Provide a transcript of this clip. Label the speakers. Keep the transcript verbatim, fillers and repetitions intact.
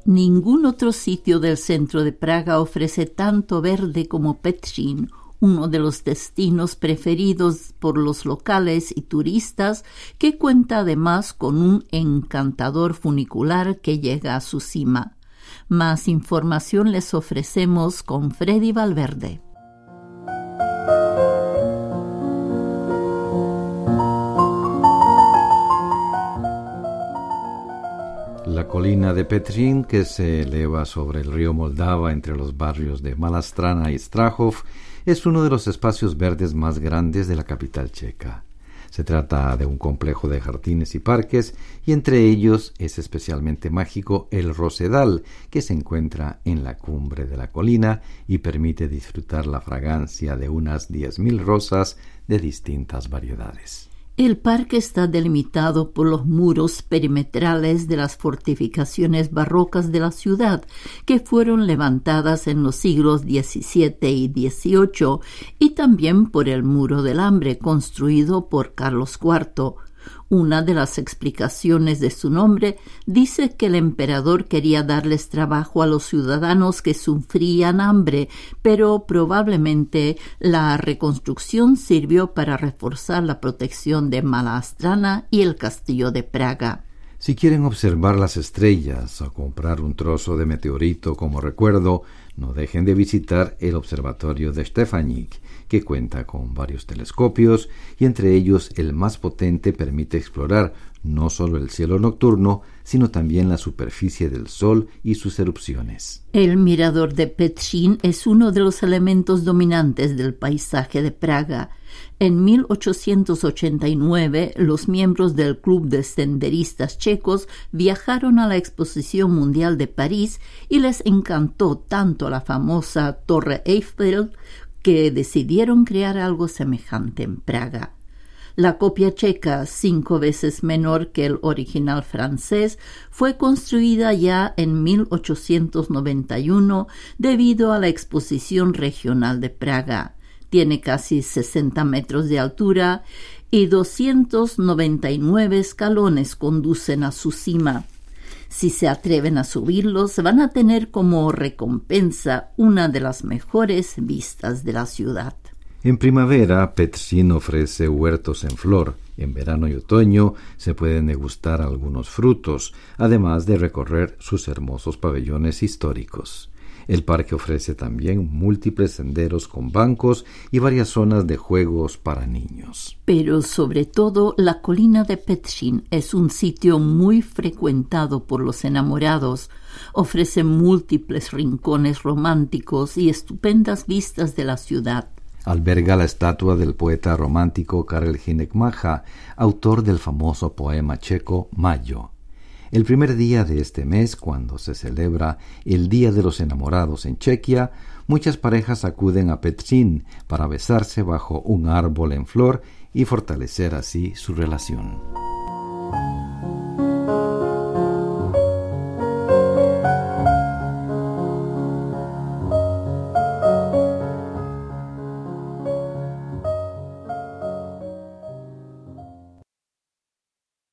Speaker 1: Ningún otro sitio del centro de Praga ofrece tanto verde como Petřín, uno de los destinos preferidos por los locales y turistas, que cuenta además con un encantador funicular que llega a su cima. Más información les ofrecemos con Freddy Valverde.
Speaker 2: La colina de Petřín, que se eleva sobre el río Moldava entre los barrios de Malá Strana y Strahov, es uno de los espacios verdes más grandes de la capital checa. Se trata de un complejo de jardines y parques, y entre ellos es especialmente mágico el Rosedal, que se encuentra en la cumbre de la colina y permite disfrutar la fragancia de unas diez mil rosas de distintas variedades.
Speaker 1: El parque está delimitado por los muros perimetrales de las fortificaciones barrocas de la ciudad, que fueron levantadas en los siglos diecisiete y dieciocho, y también por el Muro del Hambre, construido por Carlos cuarto. Una de las explicaciones de su nombre dice que el emperador quería darles trabajo a los ciudadanos que sufrían hambre, pero probablemente la reconstrucción sirvió para reforzar la protección de Malá Strana y el castillo de Praga.
Speaker 2: Si quieren observar las estrellas o comprar un trozo de meteorito como recuerdo, no dejen de visitar el observatorio de Štěpánik, que cuenta con varios telescopios y entre ellos el más potente permite explorar no solo el cielo nocturno, sino también la superficie del Sol y sus erupciones.
Speaker 1: El mirador de Petřín es uno de los elementos dominantes del paisaje de Praga. En mil ochocientos ochenta y nueve, los miembros del Club de Senderistas Checos viajaron a la Exposición Mundial de París y les encantó tanto la famosa Torre Eiffel que decidieron crear algo semejante en Praga. La copia checa, cinco veces menor que el original francés, fue construida ya en mil ochocientos noventa y uno debido a la Exposición Regional de Praga. Tiene casi sesenta metros de altura y doscientos noventa y nueve escalones conducen a su cima. Si se atreven a subirlos, van a tener como recompensa una de las mejores vistas de la ciudad.
Speaker 2: En primavera, Petřín ofrece huertos en flor. En verano y otoño se pueden degustar algunos frutos, además de recorrer sus hermosos pabellones históricos. El parque ofrece también múltiples senderos con bancos y varias zonas de juegos para niños.
Speaker 1: Pero sobre todo, la colina de Petřín es un sitio muy frecuentado por los enamorados. Ofrece múltiples rincones románticos y estupendas vistas de la ciudad.
Speaker 2: Alberga la estatua del poeta romántico Karel Hynek Mácha, autor del famoso poema checo Mayo. El primer día de este mes, cuando se celebra el Día de los Enamorados en Chequia, muchas parejas acuden a Petřín para besarse bajo un árbol en flor y fortalecer así su relación.